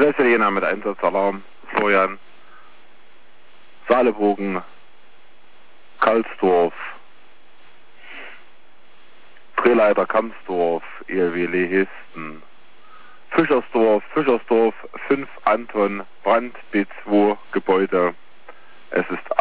Celeste Jena mit Einsatzalarm, Florian, Saarlebogen, Karlsdorf, Drehleiter Kamsdorf, ELW Lehisten, Fischersdorf, 5 Anton, Brand B2 Gebäude. Es ist